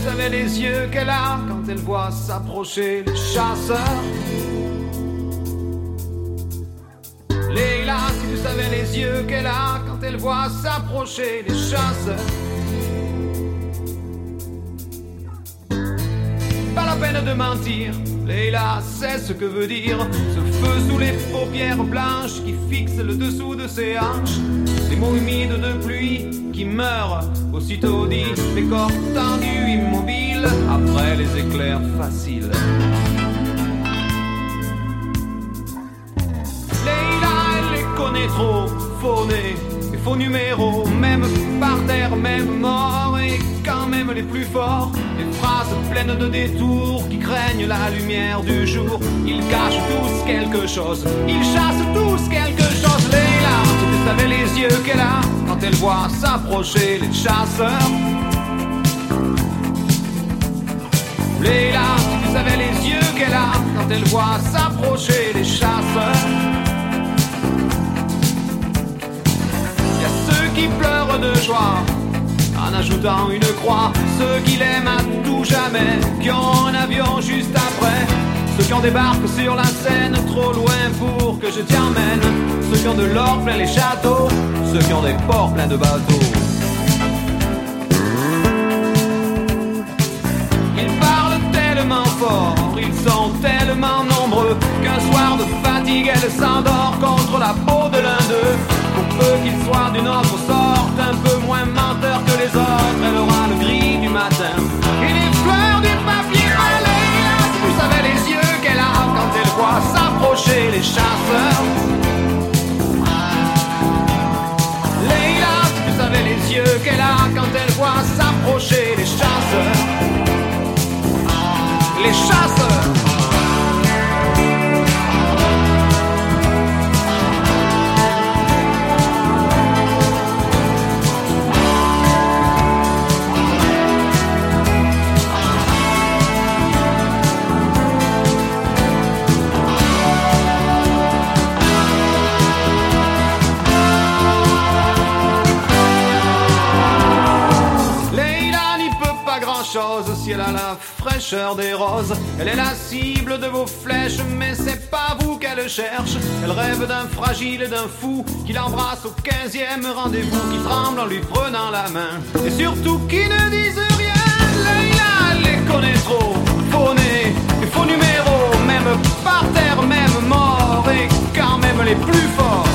savais les yeux qu'elle a quand elle voit s'approcher les chasseurs. Leila, si tu savais les yeux qu'elle a quand elle voit s'approcher les chasseurs. Pas la peine de mentir, Leila sait ce que veut dire ce feu sous les paupières blanches qui fixe le dessous de ses hanches. Ces mots humides de pluie qui meurent aussitôt dit, les corps tendus immobiles après les éclairs faciles. Leila, elle les connaît trop, faux nez et faux numéros, même par terre, même mort, et quand même les plus forts. Des phrases pleines de détours qui craignent la lumière du jour. Ils cachent tous quelque chose, ils chassent tous quelque chose. Leila, si tu savais les yeux qu'elle a quand elle voit s'approcher les chasseurs. Leila, si tu savais les yeux qu'elle a quand elle voit s'approcher les chasseurs. Y a ceux qui pleurent de joie en ajoutant une croix, ceux qui l'aiment à tout jamais, qui ont un avion juste après, ceux qui en débarquent sur la Seine, trop loin pour que je t'y emmène, ceux qui ont de l'or plein les châteaux, ceux qui ont des ports pleins de bateaux. Ils parlent tellement fort, ils sont tellement nombreux, qu'un soir de fatigue elle s'endort contre la peau de l'un d'eux. Pour peu qu'il soit d'une autre sorte, un peu moins menteur que les autres, elle aura le gris du matin et les fleurs du papier balai. Si tu savais les yeux qu'elle a quand elle voit s'approcher les chasseurs. Leila, si tu savais les yeux qu'elle a quand elle voit s'approcher les chasseurs. Les chasseurs. Si elle a la fraîcheur des roses, elle est la cible de vos flèches, mais c'est pas vous qu'elle cherche. Elle rêve d'un fragile et d'un fou qui l'embrasse au 15e rendez-vous, qui tremble en lui prenant la main, et surtout qui ne dise rien. Leila, elle les connaît trop, faux nez et faux numéros, même par terre, même mort, et quand même les plus forts.